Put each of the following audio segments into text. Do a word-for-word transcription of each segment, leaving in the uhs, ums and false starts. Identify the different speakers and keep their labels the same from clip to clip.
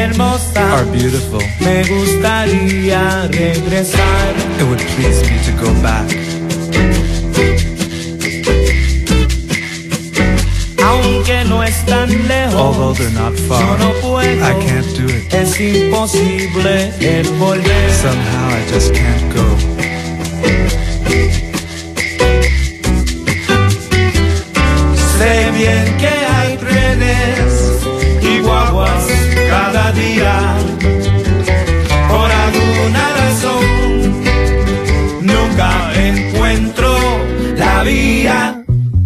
Speaker 1: hermosa,
Speaker 2: are beautiful.
Speaker 1: me gustaría regresar.
Speaker 2: It would please me to go back.
Speaker 1: Aunque no están lejos,
Speaker 2: Although they're not
Speaker 1: yo
Speaker 2: far,
Speaker 1: no puedo,
Speaker 2: I can't do it.
Speaker 1: es imposible el volver.
Speaker 2: Somehow I just can't go.
Speaker 1: Sé bien que hay trenes y guaguas cada día. Por alguna razón nunca encuentro la vía.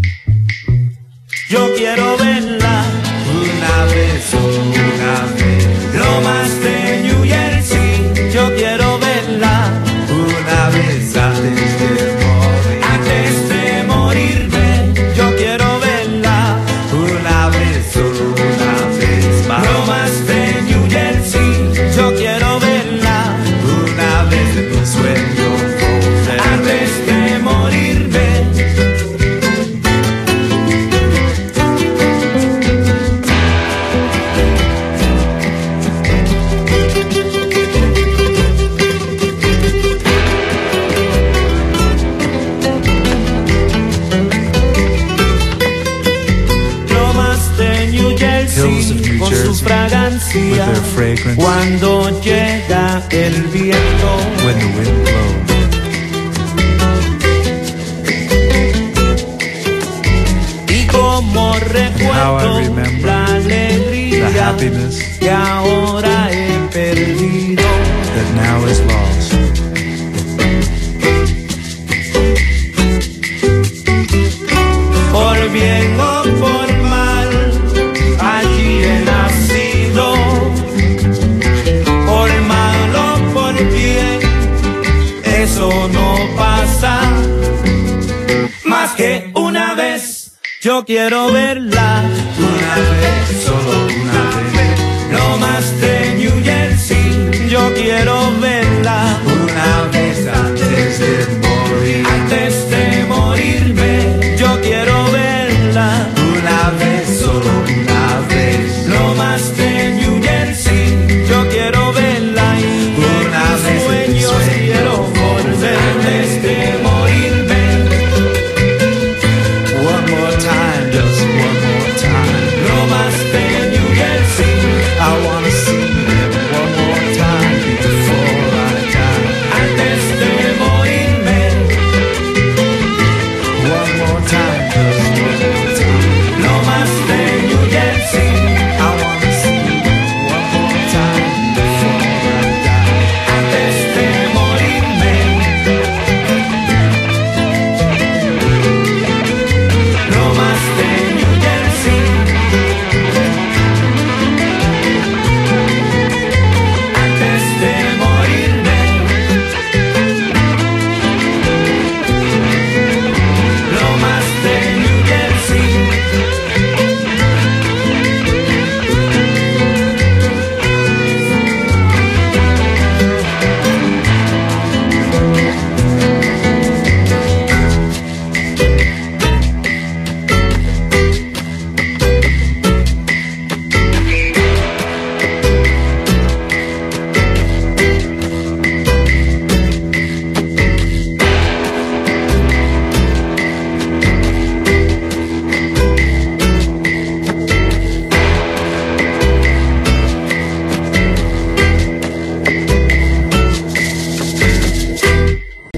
Speaker 1: Yo quiero verla una vez, una vez. Lomas de New Jersey, yo quiero verla una vez antes de morir. Antes de morirme, yo quiero verla una vez, una vez más. Lomas de New Jersey, yo quiero verla una vez en un sueño. Antes de morirme.
Speaker 2: Hills of New
Speaker 1: con
Speaker 2: Jersey,
Speaker 1: su fragancia,
Speaker 2: with their fragrance,
Speaker 1: cuando llega el viento,
Speaker 2: when the wind blows.
Speaker 1: Y como recuerdo la alegría
Speaker 2: the happiness
Speaker 1: que ahora he perdido,
Speaker 2: that now is lost.
Speaker 1: por bien o por mal, allí he nacido, por mal o por bien, eso no pasa más que una vez. Yo quiero verla una vez, solo una vez. Lomas de New Jersey.